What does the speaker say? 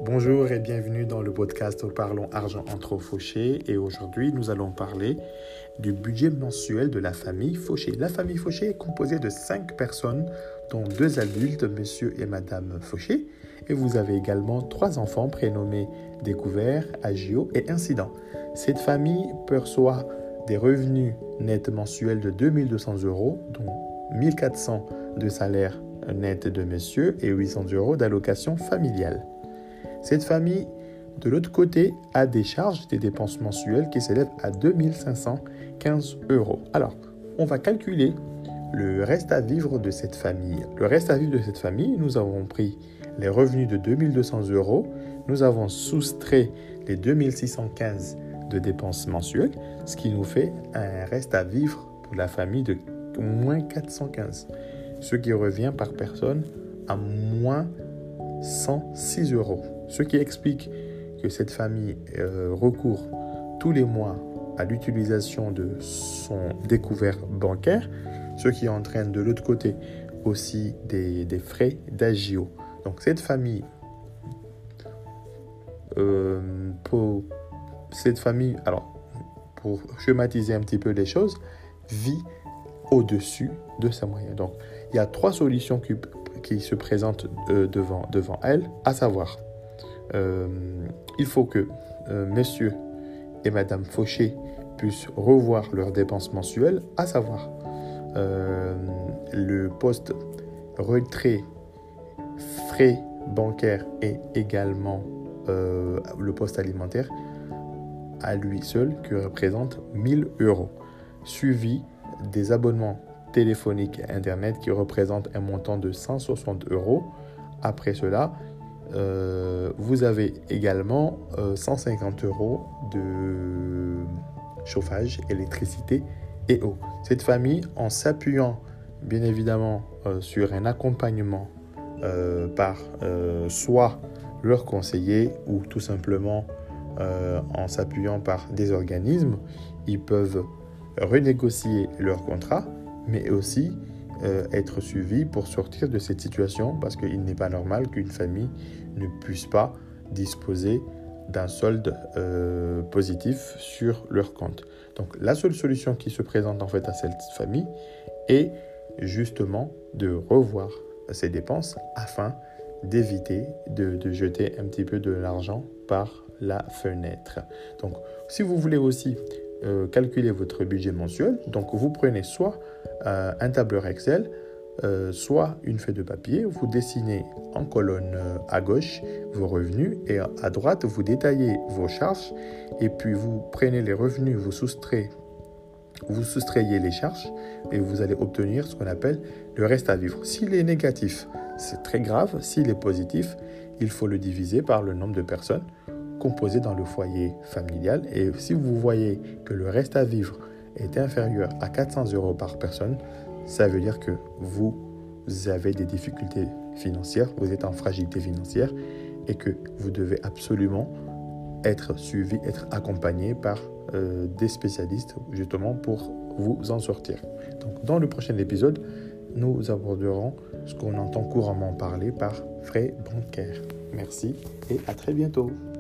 Bonjour et bienvenue dans le podcast Parlons Argent entre Fauché. Et aujourd'hui, nous allons parler du budget mensuel de la famille Fauché. La famille Fauché est composée de 5 personnes, dont 2 adultes, monsieur et madame Fauché. Et vous avez également 3 enfants prénommés Découvert, Agio et Incident. Cette famille perçoit des revenus nets mensuels de 2200 €, dont 1400 de salaire net de monsieur et 800 € d'allocation familiale. Cette famille, de l'autre côté, a des charges, des dépenses mensuelles qui s'élèvent à 2515 €. Alors, on va calculer le reste à vivre de cette famille. Le reste à vivre de cette famille, nous avons pris les revenus de 2200 €, nous avons soustrait les 2615 de dépenses mensuelles, ce qui nous fait un reste à vivre pour la famille de moins 415, ce qui revient par personne à moins 106 €. Ce qui explique que cette famille recourt tous les mois à l'utilisation de son découvert bancaire, ce qui entraîne de l'autre côté aussi des frais d'agio. Donc cette famille, pour schématiser un petit peu les choses, vit au-dessus de ses moyens. Donc il y a 3 solutions qui se présentent devant elle, à savoir il faut que messieurs et madame Fauché puissent revoir leurs dépenses mensuelles, à savoir le poste retrait frais bancaires et également le poste alimentaire à lui seul qui représente 1000 €, suivi des abonnements téléphoniques et internet qui représentent un montant de 160 €. Après cela, vous avez également 150 € de chauffage, électricité et eau. Cette famille, en s'appuyant bien évidemment sur un accompagnement par soit leur conseiller ou tout simplement en s'appuyant par des organismes, ils peuvent renégocier leur contrat, mais aussi être suivi pour sortir de cette situation, parce qu'il n'est pas normal qu'une famille ne puisse pas disposer d'un solde positif sur leur compte. Donc la seule solution qui se présente en fait à cette famille est justement de revoir ses dépenses afin d'éviter de jeter un petit peu de l'argent par la fenêtre. Donc si vous voulez aussi calculer votre budget mensuel, donc vous prenez soit un tableur Excel, soit une feuille de papier, vous dessinez en colonne à gauche vos revenus et à droite vous détaillez vos charges, et puis vous prenez les revenus, vous soustrayez les charges et vous allez obtenir ce qu'on appelle le reste à vivre. S'il est négatif, c'est très grave. S'il est positif, il faut le diviser par le nombre de personnes composées dans le foyer familial. Et si vous voyez que le reste à vivre est inférieur à 400 € par personne, ça veut dire que vous avez des difficultés financières, vous êtes en fragilité financière et que vous devez absolument être suivi, être accompagné par des spécialistes justement pour vous en sortir. Donc dans le prochain épisode, nous aborderons ce qu'on entend couramment parler par frais bancaires. Merci et à très bientôt.